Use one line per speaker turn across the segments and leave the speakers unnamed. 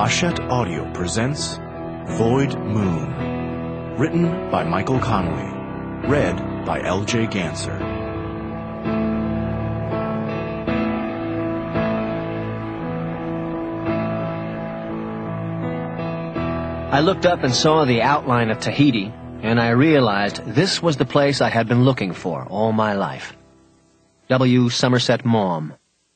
Hachette Audio presents Void Moon. Written by Michael Connelly. Read by L.J. Ganser.
I looked up and saw the outline of Tahiti, and I realized this was the place I had been looking for all my life. W. Somerset Maugham.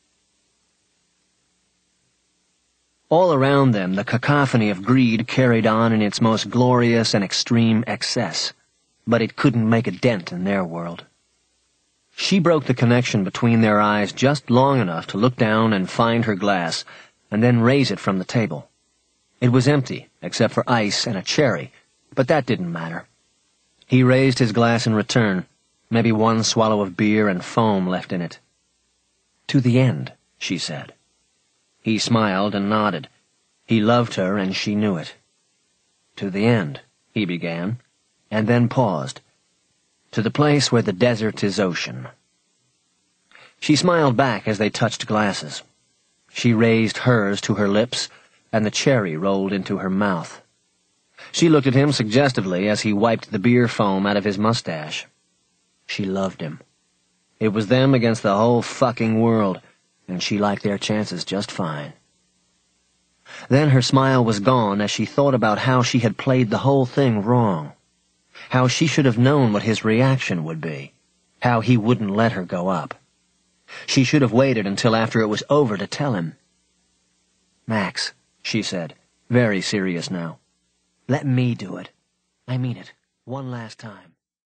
All around them, the cacophony of greed carried on in its most glorious and extreme excess, but it couldn't make a dent in their world. She broke the connection between their eyes just long enough to look down and find her glass, and then raise it from the table. It was empty, except for ice and a cherry, but that didn't matter. He raised his glass in return, maybe one swallow of beer and foam left in it. "To the end," she said. He smiled and nodded. He loved her, and she knew it. "To the end," he began, and then paused. "To the place where the desert is ocean." She smiled back as they touched glasses. She raised hers to her lips, and the cherry rolled into her mouth. She looked at him suggestively as he wiped the beer foam out of his mustache. She loved him. It was them against the whole fucking world, and she liked their chances just fine. Then her smile was gone as she thought about how she had played the whole thing wrong, how she should have known what his reaction would be, how he wouldn't let her go up. She should have waited until after it was over to tell him. "Max," she said, very serious now, "let me do it. I mean it, one last time."